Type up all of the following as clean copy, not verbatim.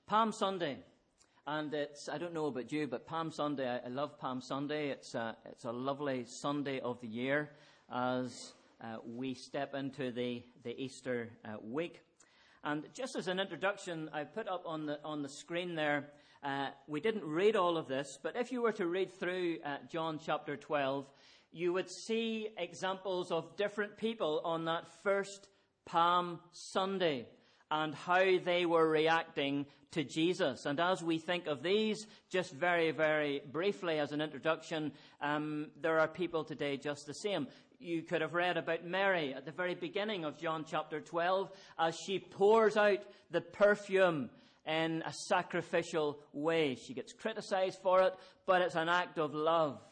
Palm Sunday, and I don't know about you, but Palm Sunday, I love Palm Sunday. It's a lovely Sunday of the year as we step into the Easter week. And just as an introduction, I put up on the screen there, we didn't read all of this, but if you were to read through John chapter 12, you would see examples of different people on that first Palm Sunday and how they were reacting to Jesus. And as we think of these, just very, very briefly as an introduction, there are people today just the same. You could have read about Mary at the very beginning of John chapter 12 as she pours out the perfume in a sacrificial way. She gets criticized for it, but it's an act of love.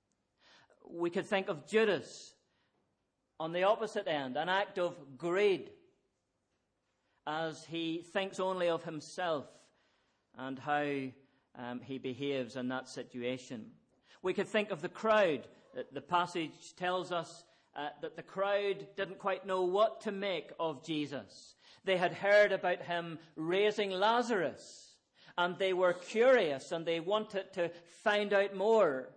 We could think of Judas on the opposite end, an act of greed, as he thinks only of himself and how he behaves in that situation. We could think of the crowd. The passage tells us that the crowd didn't quite know what to make of Jesus. They had heard about him raising Lazarus, and they were curious and they wanted to find out more.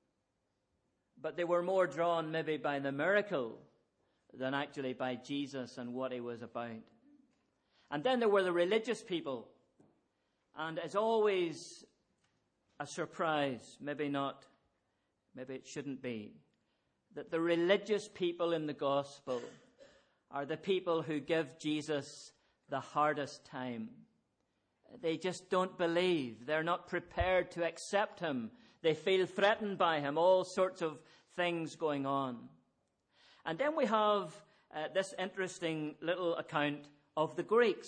But they were more drawn maybe by the miracle than actually by Jesus and what he was about. And then there were the religious people. And it's always a surprise, maybe not, maybe it shouldn't be, that the religious people in the gospel are the people who give Jesus the hardest time. They just don't believe. They're not prepared to accept him. They feel threatened by him. All sorts of things going on. And then we have this interesting little account of the Greeks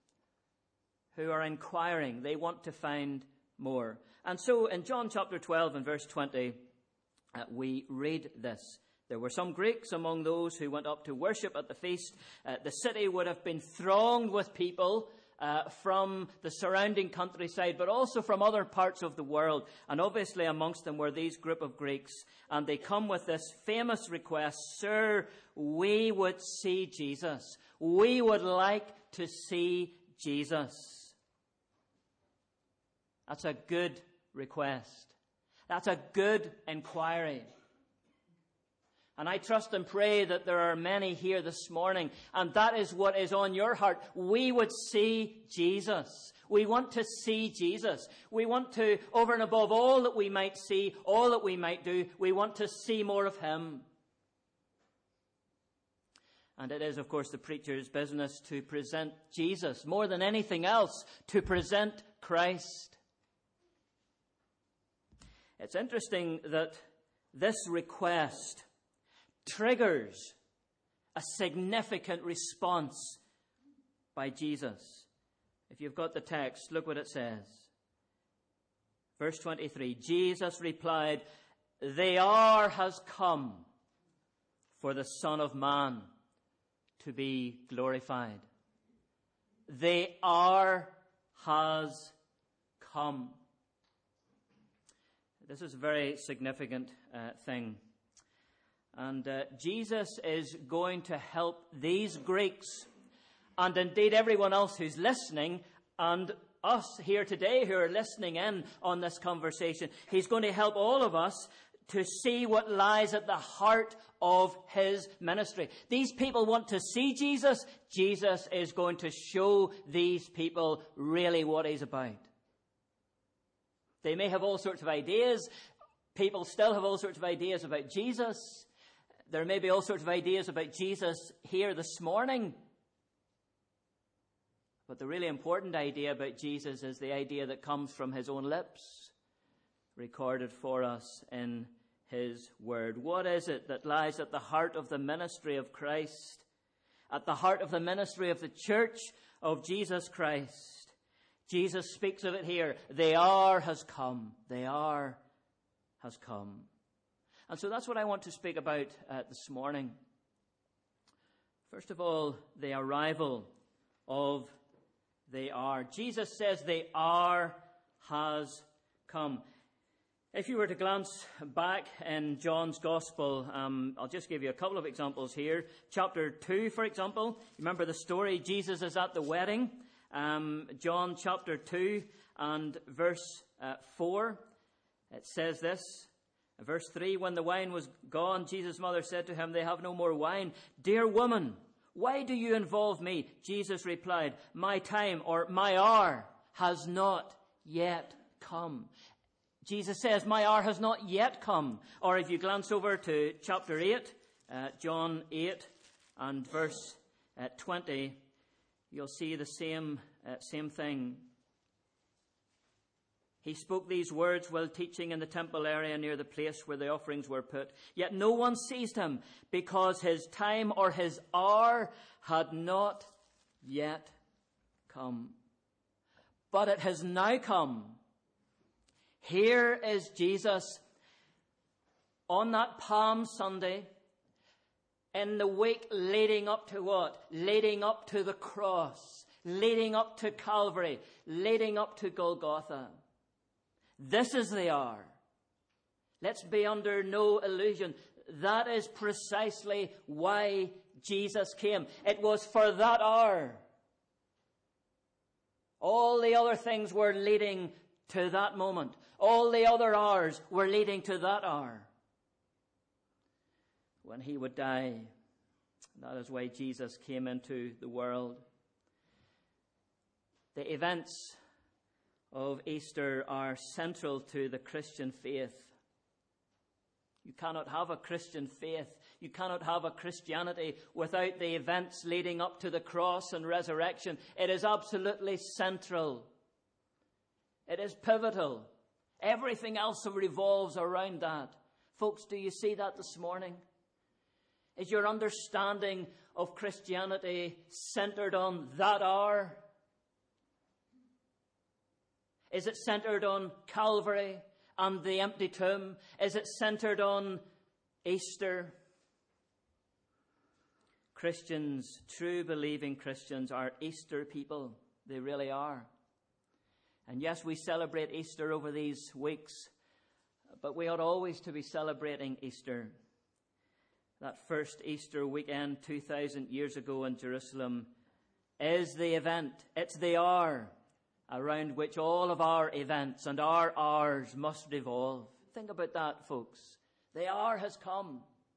who are inquiring. They want to find more. And so in John chapter 12 and verse 20, we read this. There were some Greeks among those who went up to worship at the feast. The city would have been thronged with people from the surrounding countryside, but also from other parts of the world. And obviously amongst them were these group of Greeks. And they come with this famous request, "Sir, we would see Jesus. We would like to see Jesus." That's a good request. That's a good inquiry. And I trust and pray that there are many here this morning, and that is what is on your heart. We would see Jesus. We want to see Jesus. We want to, over and above all that we might see, all that we might do, we want to see more of him. And it is, of course, the preacher's business to present Jesus, more than anything else, to present Christ. It's interesting that this request triggers a significant response by Jesus. If you've got the text, look what it says. Verse 23, Jesus replied, "The hour has come for the Son of Man to be glorified." The hour has come. This is a very significant thing. And Jesus is going to help these Greeks, and indeed everyone else who's listening, and us here today who are listening in on this conversation. He's going to help all of us to see what lies at the heart of his ministry. These people want to see Jesus. Jesus is going to show these people really what he's about. They may have all sorts of ideas. People still have all sorts of ideas about Jesus. There may be all sorts of ideas about Jesus here this morning. But the really important idea about Jesus is the idea that comes from his own lips, recorded for us in his word. What is it that lies at the heart of the ministry of Christ? At the heart of the ministry of the church of Jesus Christ? Jesus speaks of it here. The hour has come. The hour has come. And so that's what I want to speak about this morning. First of all, the arrival of the hour. Jesus says the hour has come. If you were to glance back in John's Gospel, I'll just give you a couple of examples here. Chapter 2, for example. Remember the story? Jesus is at the wedding, John chapter 2 and verse 4. It says this, verse 3, when the wine was gone, Jesus' mother said to him, they have no more wine. Dear woman, why do you involve me? Jesus replied, my time or my hour has not yet come. Jesus says, my hour has not yet come. Or if you glance over to chapter 8, John 8 and verse 20, you'll see the same thing. He spoke these words while teaching in the temple area near the place where the offerings were put. Yet no one seized him because his time or his hour had not yet come. But it has now come. Here is Jesus on that Palm Sunday in the week leading up to what? Leading up to the cross, leading up to Calvary, leading up to Golgotha. This is the hour. Let's be under no illusion. That is precisely why Jesus came. It was for that hour. All the other things were leading to that moment. All the other hours were leading to that hour when he would die. That is why Jesus came into the world. The events of Easter are central to the Christian faith. You cannot have a Christian faith. You cannot have a Christianity without the events leading up to the cross and resurrection. It is absolutely central. It is pivotal. Everything else revolves around that. Folks, do you see that this morning? Is your understanding of Christianity centered on that hour? Is it centered on Calvary and the empty tomb? Is it centered on Easter? Christians, true believing Christians, are Easter people. They really are. And yes, we celebrate Easter over these weeks, but we ought always to be celebrating Easter. That first Easter weekend 2,000 years ago in Jerusalem is the event. It's the hour around which all of our events and our hours must revolve. Think about that, folks. The hour has come.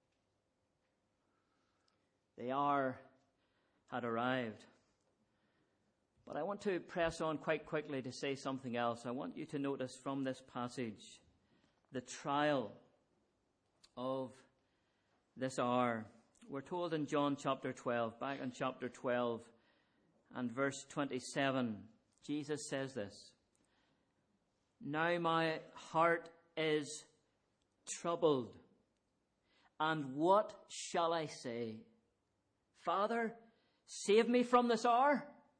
The hour had arrived. But I want to press on quite quickly to say something else. I want you to notice from this passage the trial of this hour. We're told in John chapter 12, back in chapter 12 and verse 27, Jesus says this, now my heart is troubled, and what shall I say? Father, save me from this hour?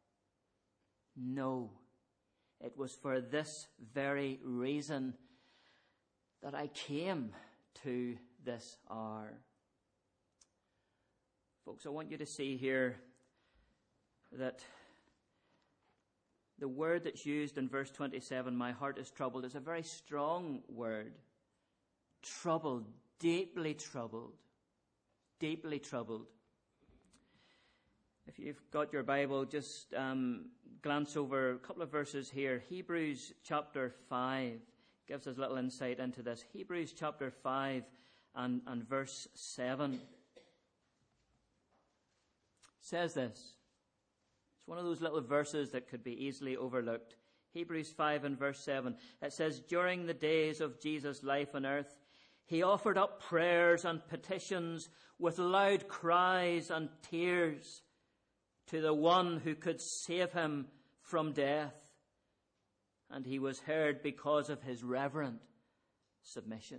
No, it was for this very reason that I came to this hour. Folks, I want you to see here that the word that's used in verse 27, my heart is troubled, is a very strong word. Troubled, deeply troubled, deeply troubled. If you've got your Bible, just glance over a couple of verses here. Hebrews chapter 5 gives us a little insight into this. Hebrews chapter 5 and verse 7 says this. It's one of those little verses that could be easily overlooked. Hebrews 5 and verse 7. It says, during the days of Jesus' life on earth, he offered up prayers and petitions with loud cries and tears to the one who could save him from death. And he was heard because of his reverent submission.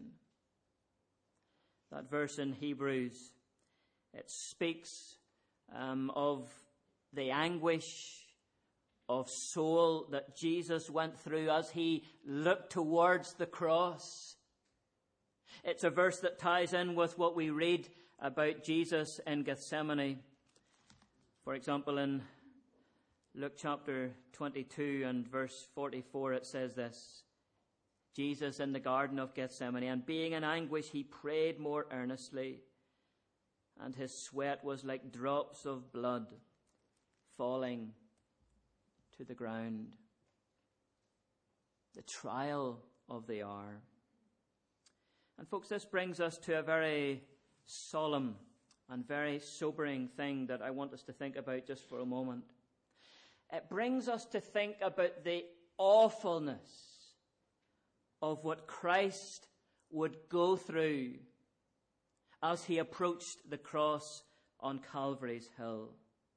That verse in Hebrews, it speaks of the anguish of soul that Jesus went through as he looked towards the cross. It's a verse that ties in with what we read about Jesus in Gethsemane. For example, in Luke chapter 22 and verse 44, it says this, Jesus in the Garden of Gethsemane, and being in anguish, he prayed more earnestly, and his sweat was like drops of blood falling to the ground. The trial of the hour. And folks, this brings us to a very solemn and very sobering thing that I want us to think about just for a moment. It brings us to think about the awfulness of what Christ would go through as he approached the cross on Calvary's Hill.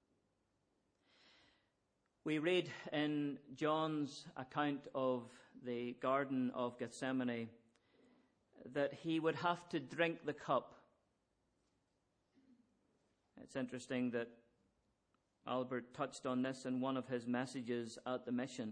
We read in John's account of the Garden of Gethsemane that he would have to drink the cup. It's interesting that Albert touched on this in one of his messages at the mission.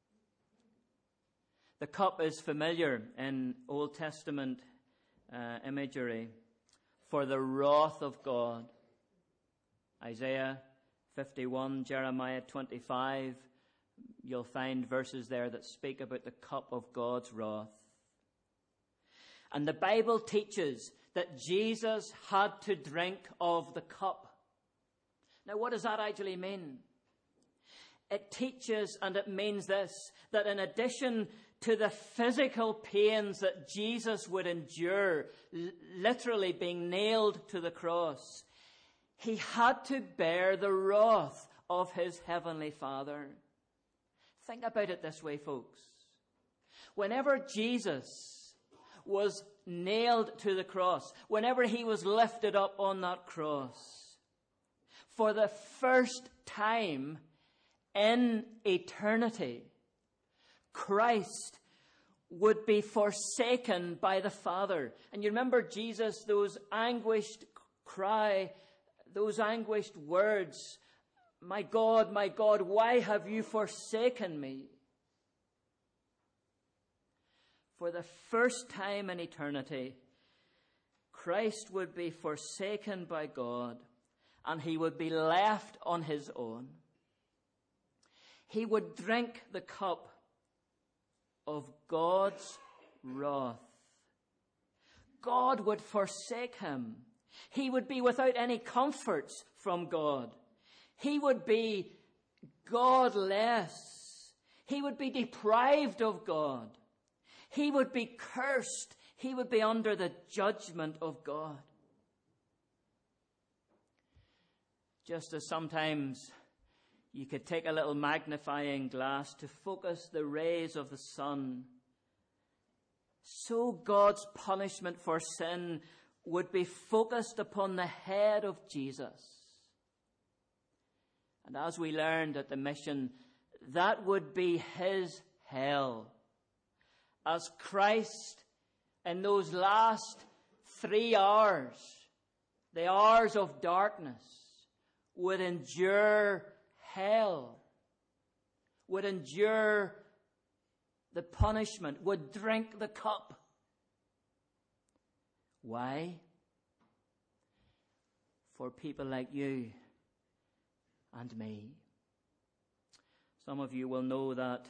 The cup is familiar in Old Testament imagery for the wrath of God. Isaiah 51, Jeremiah 25, you'll find verses there that speak about the cup of God's wrath. And the Bible teaches that Jesus had to drink of the cup. Now, what does that actually mean? It teaches and it means this, that in addition to the physical pains that Jesus would endure, literally being nailed to the cross, he had to bear the wrath of his heavenly Father. Think about it this way, folks. Whenever Jesus was nailed to the cross, whenever he was lifted up on that cross, for the first time in eternity, Christ would be forsaken by the Father. And you remember Jesus, those anguished cry, those anguished words, my God, why have you forsaken me? For the first time in eternity, Christ would be forsaken by God, and he would be left on his own. He would drink the cup of God's wrath. God would forsake him. He would be without any comforts from God. He would be godless. He would be deprived of God. He would be cursed. He would be under the judgment of God. Just as sometimes you could take a little magnifying glass to focus the rays of the sun, so God's punishment for sin would be focused upon the head of Jesus. And as we learned at the mission, that would be his hell. As Christ, in those last 3 hours, the hours of darkness, would endure hell, would endure the punishment, would drink the cup. Why? For people like you and me. Some of you will know that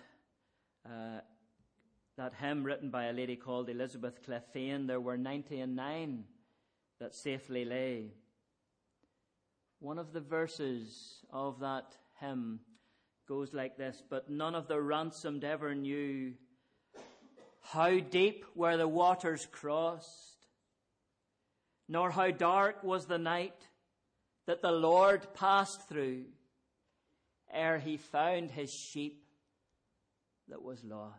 that hymn written by a lady called Elizabeth Clephane, there were 99 that safely lay. One of the verses of that hymn goes like this: but none of the ransomed ever knew how deep were the waters crossed, nor how dark was the night that the Lord passed through, ere he found his sheep that was lost.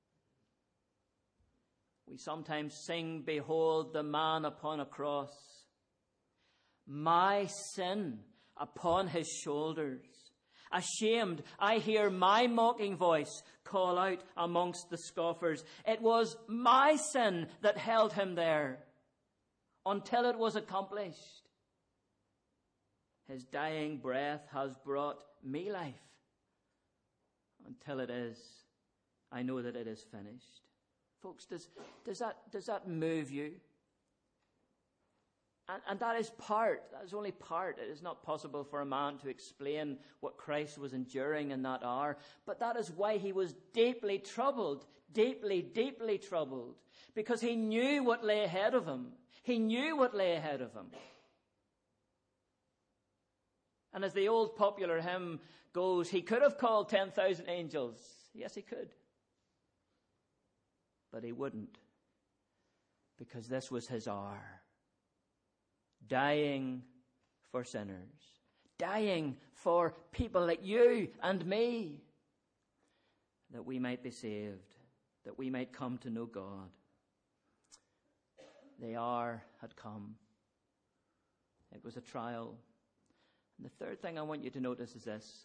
We sometimes sing, behold the man upon a cross, my sin upon his shoulders. Ashamed, I hear my mocking voice call out amongst the scoffers. It was my sin that held him there until it was accomplished. His dying breath has brought me life. Until it is, I know that it is finished. Folks, does that move you? And that is only part. It is not possible for a man to explain what Christ was enduring in that hour. But that is why he was deeply troubled, deeply troubled. Because he knew what lay ahead of him. He knew what lay ahead of him. And as the old popular hymn goes, he could have called 10,000 angels. Yes, he could. But he wouldn't. Because this was his hour. Dying for sinners. Dying for people like you and me. That we might be saved. That we might come to know God. The hour had come. It was a trial. And the third thing I want you to notice is this.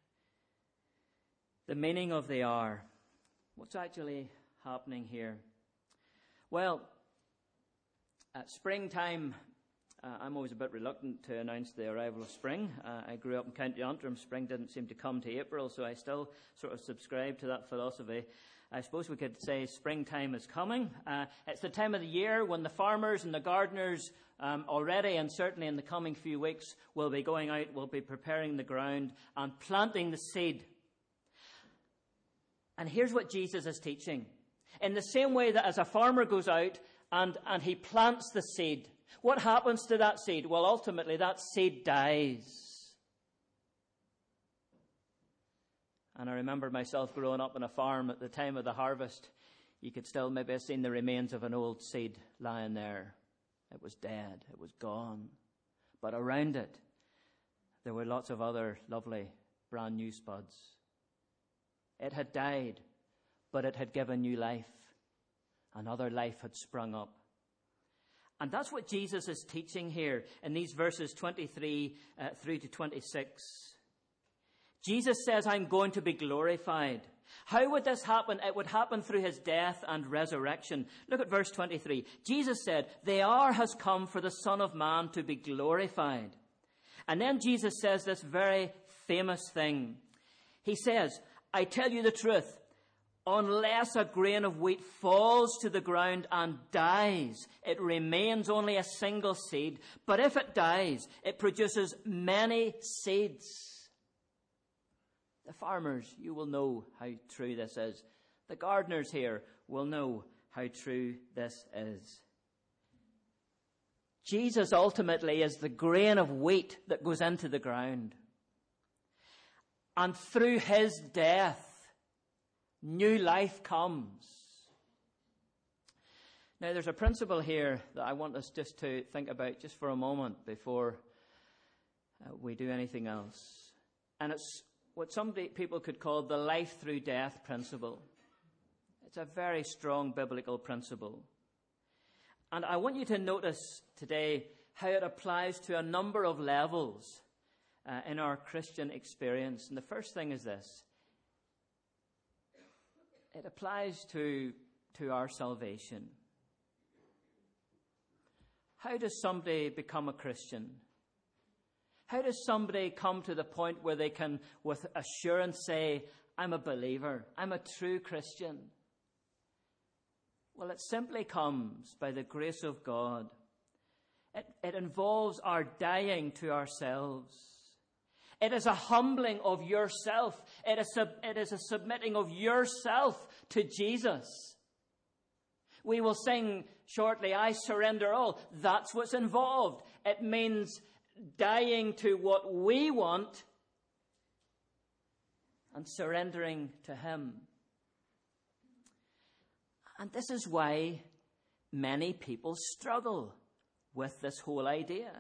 The meaning of the hour. What's actually happening here? Well, at springtime, I'm always a bit reluctant to announce the arrival of spring. I grew up in County Antrim. Spring didn't seem to come to April, so I still sort of subscribe to that philosophy. I suppose we could say springtime is coming. It's the time of the year when the farmers and the gardeners already, and certainly in the coming few weeks, will be going out, will be preparing the ground and planting the seed. And here's what Jesus is teaching. In the same way that as a farmer goes out and he plants the seed, what happens to that seed? Well, ultimately that seed dies. And I remember myself growing up on a farm at the time of the harvest. You could still maybe have seen the remains of an old seed lying there. It was dead. It was gone. But around it, there were lots of other lovely brand new spuds. It had died, but it had given new life. Another life had sprung up. And that's what Jesus is teaching here in these verses 23 through to 26. Jesus says, I'm going to be glorified. How would this happen? It would happen through his death and resurrection. Look at verse 23. Jesus said, the hour has come for the Son of Man to be glorified. And then Jesus says this very famous thing. He says, I tell you the truth, unless a grain of wheat falls to the ground and dies, it remains only a single seed. But if it dies, it produces many seeds. The farmers, you will know how true this is. The gardeners here will know how true this is. Jesus ultimately is the grain of wheat that goes into the ground. And through his death, new life comes. Now, there's a principle here that I want us just to think about just for a moment before we do anything else. And it's what some people could call the life through death principle. It's a very strong biblical principle. And I want you to notice today how it applies to a number of levels in our Christian experience. And the first thing is this. It applies to our salvation. How does somebody become a Christian? How does somebody come to the point where they can, with assurance, say, I'm a believer, I'm a true Christian? Well, it simply comes by the grace of God. It involves our dying to ourselves. It is a humbling of yourself. It is a submitting of yourself to Jesus. We will sing shortly, I surrender all. That's what's involved. It means dying to what we want and surrendering to him. And this is why many people struggle with this whole idea.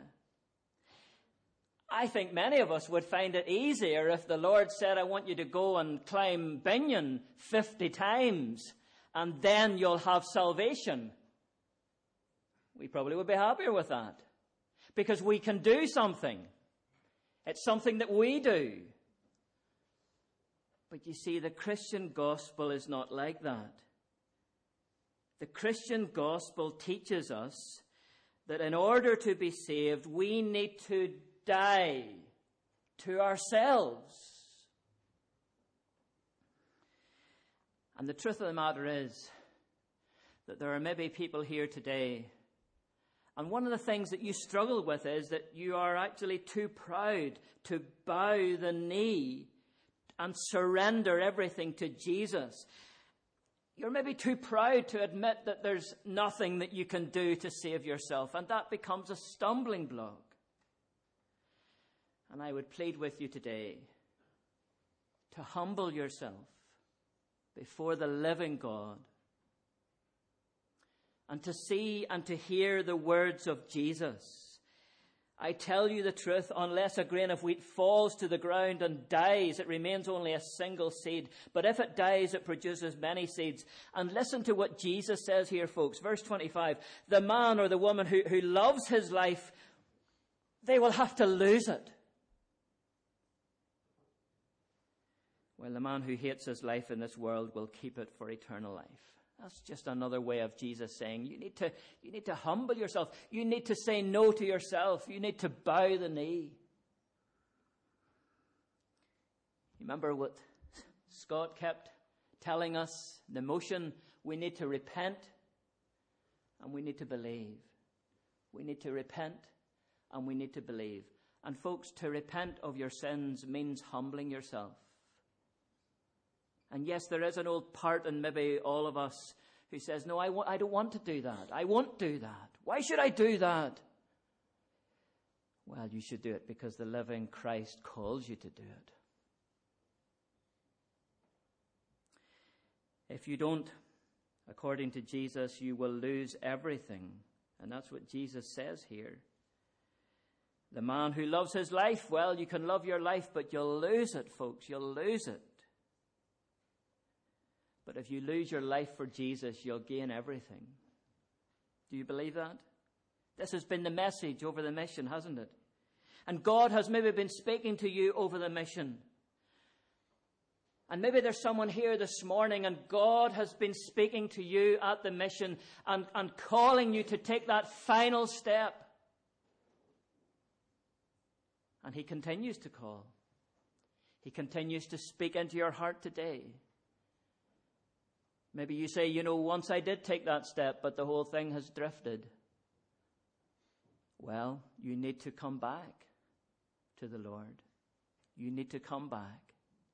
I think many of us would find it easier if the Lord said, I want you to go and climb Binyan 50 times and then you'll have salvation. We probably would be happier with that because we can do something. It's something that we do. But you see, the Christian gospel is not like that. The Christian gospel teaches us that in order to be saved, we need to die to ourselves. And the truth of the matter is that there are maybe people here today, and one of the things that you struggle with is that you are actually too proud to bow the knee and surrender everything to Jesus. You're maybe too proud to admit that there's nothing that you can do to save yourself, and that becomes a stumbling block. And I would plead with you today to humble yourself before the living God and to see and to hear the words of Jesus. I tell you the truth, unless a grain of wheat falls to the ground and dies, it remains only a single seed. But if it dies, it produces many seeds. And listen to what Jesus says here, folks. Verse 25, the man or the woman who loves his life, they will have to lose it. While the man who hates his life in this world will keep it for eternal life. That's just another way of Jesus saying you need to humble yourself. You need to say no to yourself. You need to bow the knee. You remember what Scott kept telling us? The motion, we need to repent and we need to believe. We need to repent and we need to believe. And folks, to repent of your sins means humbling yourself. And yes, there is an old part in maybe all of us who says, no, I don't want to do that. I won't do that. Why should I do that? Well, you should do it because the living Christ calls you to do it. If you don't, according to Jesus, you will lose everything. And that's what Jesus says here. The man who loves his life, well, you can love your life, but you'll lose it, folks. You'll lose it. But if you lose your life for Jesus, you'll gain everything. Do you believe that? This has been the message over the mission, hasn't it? And God has maybe been speaking to you over the mission. And maybe there's someone here this morning and God has been speaking to you at the mission and calling you to take that final step. And he continues to call. He continues to speak into your heart today. Maybe you say, once I did take that step, but the whole thing has drifted. Well, you need to come back to the Lord. You need to come back.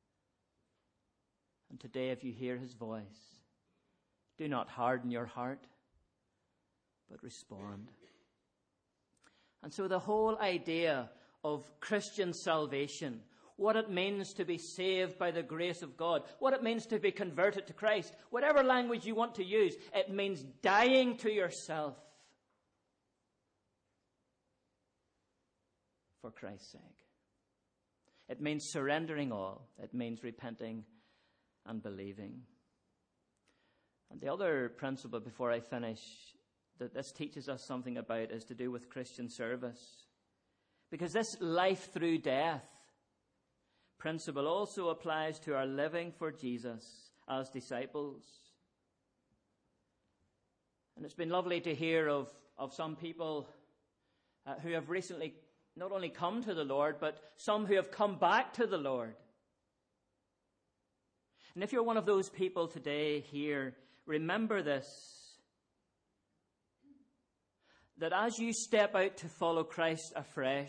And today, if you hear his voice, do not harden your heart, but respond. And so the whole idea of Christian salvation, what it means to be saved by the grace of God, what it means to be converted to Christ, whatever language you want to use, it means dying to yourself for Christ's sake. It means surrendering all. It means repenting and believing. And the other principle before I finish that this teaches us something about is to do with Christian service. Because this life through death principle also applies to our living for Jesus as disciples. And it's been lovely to hear of some people who have recently not only come to the Lord, but some who have come back to the Lord. And if you're one of those people today here, remember this, that as you step out to follow Christ afresh,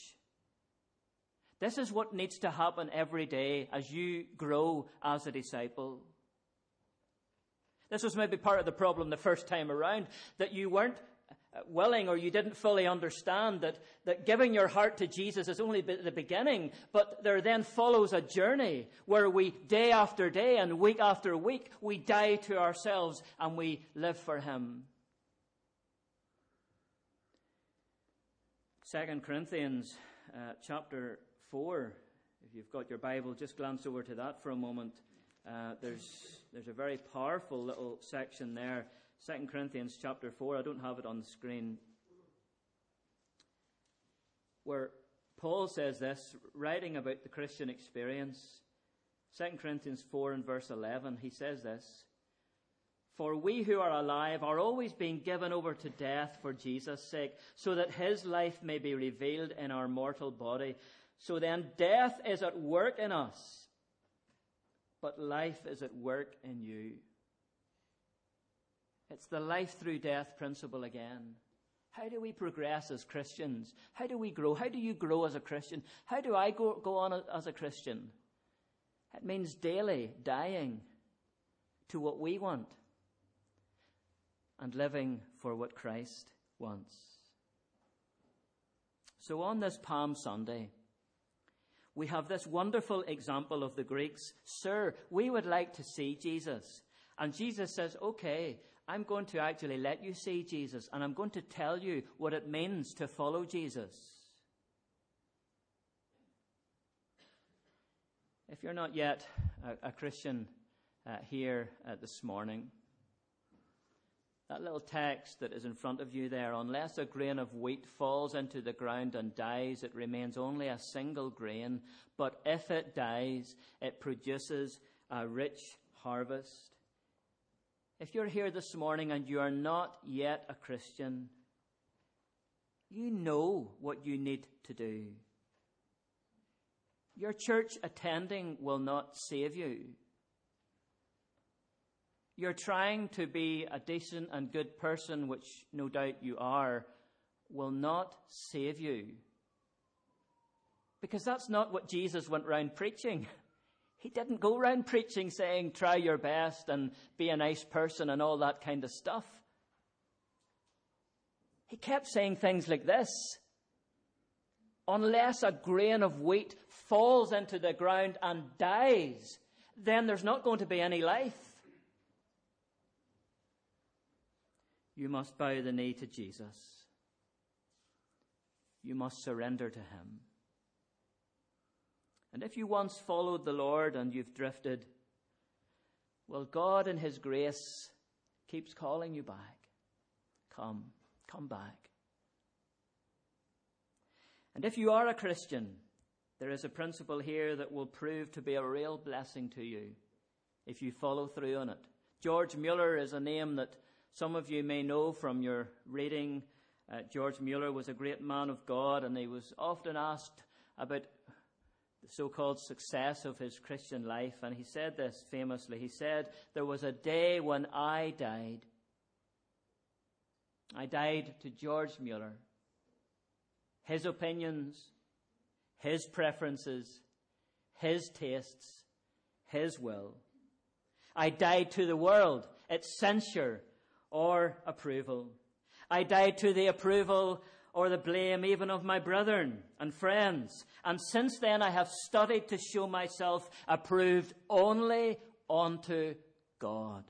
this is what needs to happen every day as you grow as a disciple. This was maybe part of the problem the first time around, that you weren't willing or you didn't fully understand that giving your heart to Jesus is only the beginning, but there then follows a journey where we, day after day and week after week, we die to ourselves and we live for him. 2 Corinthians chapter 4, if you've got your Bible, just glance over to that for a moment. There's a very powerful little section there. 2 Corinthians chapter 4, I don't have it on the screen, where Paul says this, writing about the Christian experience. 2 Corinthians 4 and verse 11, he says this, "For we who are alive are always being given over to death for Jesus' sake, so that his life may be revealed in our mortal body. So then death is at work in us, but life is at work in you." It's the life through death principle again. How do we progress as Christians? How do we grow? How do you grow as a Christian? How do I go on as a Christian? It means daily dying to what we want and living for what Christ wants. So on this Palm Sunday, we have this wonderful example of the Greeks. Sir, we would like to see Jesus. And Jesus says, okay, I'm going to actually let you see Jesus, and I'm going to tell you what it means to follow Jesus. If you're not yet a Christian here this morning, that little text that is in front of you there, unless a grain of wheat falls into the ground and dies, it remains only a single grain. But if it dies, it produces a rich harvest. If you're here this morning and you are not yet a Christian, you know what you need to do. Your church attending will not save you. You're trying to be a decent and good person, which no doubt you are, will not save you. Because that's not what Jesus went round preaching. He didn't go round preaching saying, try your best and be a nice person and all that kind of stuff. He kept saying things like this. Unless a grain of wheat falls into the ground and dies, then there's not going to be any life. You must bow the knee to Jesus. You must surrender to him. And if you once followed the Lord and you've drifted, well, God in his grace keeps calling you back. Come back. And if you are a Christian, there is a principle here that will prove to be a real blessing to you if you follow through on it. George Mueller is a name that some of you may know from your reading. George Mueller was a great man of God, and he was often asked about the so-called success of his Christian life. And he said this famously. He said, there was a day when I died. I died to George Mueller. His opinions, his preferences, his tastes, his will. I died to the world, its censure or approval. I died to the approval or the blame even of my brethren and friends. And since then I have studied to show myself approved only unto God.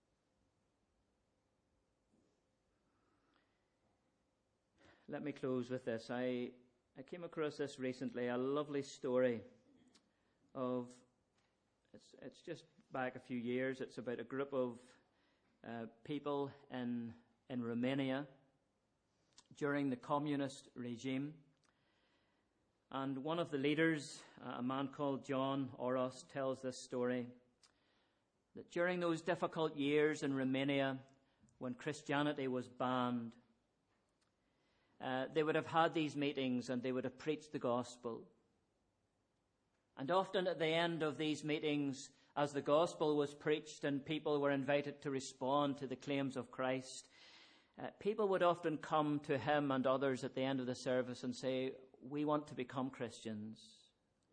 Let me close with this. I came across this recently, a lovely story of, it's just back a few years. It's about a group of people in Romania during the communist regime. And one of the leaders, a man called John Oros, tells this story, that during those difficult years in Romania, when Christianity was banned, they would have had these meetings and they would have preached the gospel. And often at the end of these meetings, as the gospel was preached and people were invited to respond to the claims of Christ, people would often come to him and others at the end of the service and say, we want to become Christians.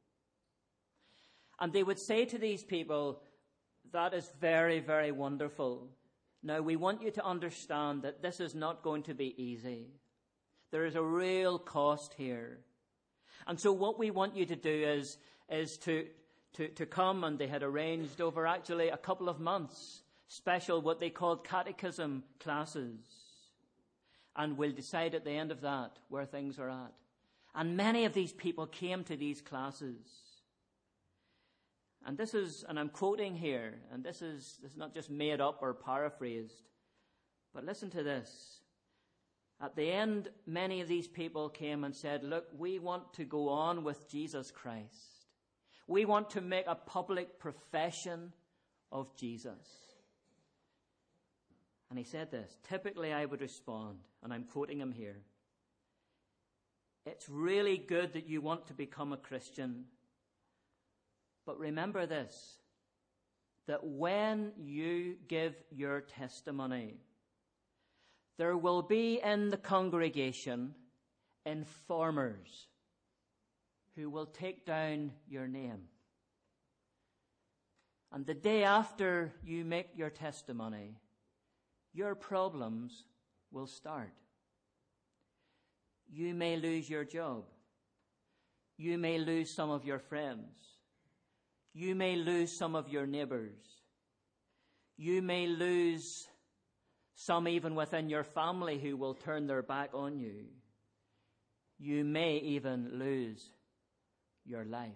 And they would say to these people, that is very, very wonderful. Now, we want you to understand that this is not going to be easy. There is a real cost here. And so what we want you to do is to come, and they had arranged over actually a couple of months, special what they called catechism classes. And we'll decide at the end of that where things are at. And many of these people came to these classes. And this is, and I'm quoting here, and this is not just made up or paraphrased, but listen to this. At the end, many of these people came and said, look, we want to go on with Jesus Christ. We want to make a public profession of Jesus. And he said this, typically I would respond, and I'm quoting him here, it's really good that you want to become a Christian, but remember this, that when you give your testimony, there will be in the congregation informers who will take down your name. And the day after you make your testimony, your problems will start. You may lose your job. You may lose some of your friends. You may lose some of your neighbors. You may lose some even within your family who will turn their back on you. You may even lose your life.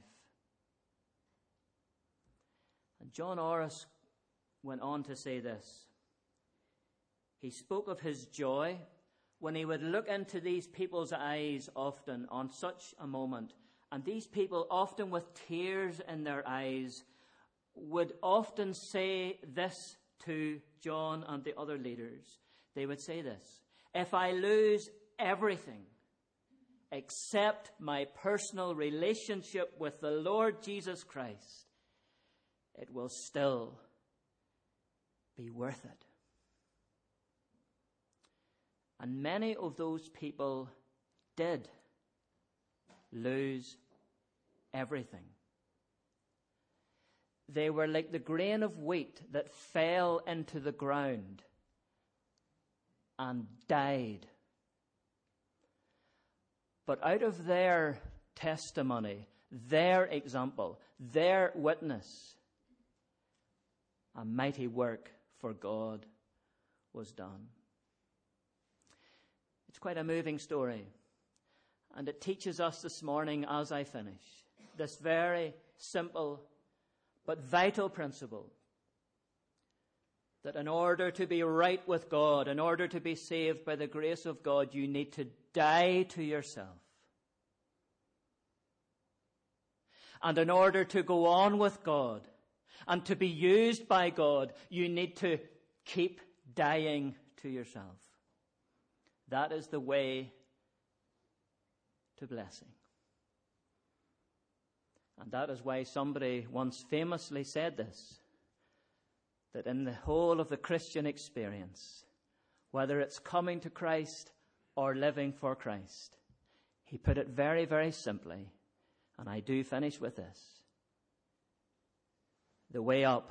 And John Orris went on to say this. He spoke of his joy when he would look into these people's eyes often on such a moment. And these people, often with tears in their eyes, would often say this to John and the other leaders. They would say this: if I lose everything except my personal relationship with the Lord Jesus Christ, it will still be worth it. And many of those people did lose everything. They were like the grain of wheat that fell into the ground and died. But out of their testimony, their example, their witness, a mighty work for God was done. It's quite a moving story. And it teaches us this morning, as I finish, this very simple but vital principle, that in order to be right with God, in order to be saved by the grace of God, you need to die to yourself. And in order to go on with God and to be used by God, you need to keep dying to yourself. That is the way to blessing. And that is why somebody once famously said this, that in the whole of the Christian experience, whether it's coming to Christ or living for Christ, he put it very, very simply, and I do finish with this: the way up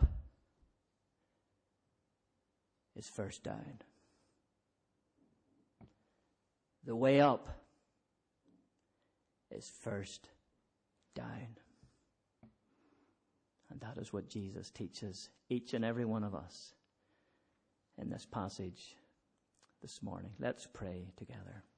is first down. The way up is first down. And that is what Jesus teaches each and every one of us in this passage this morning. Let's pray together.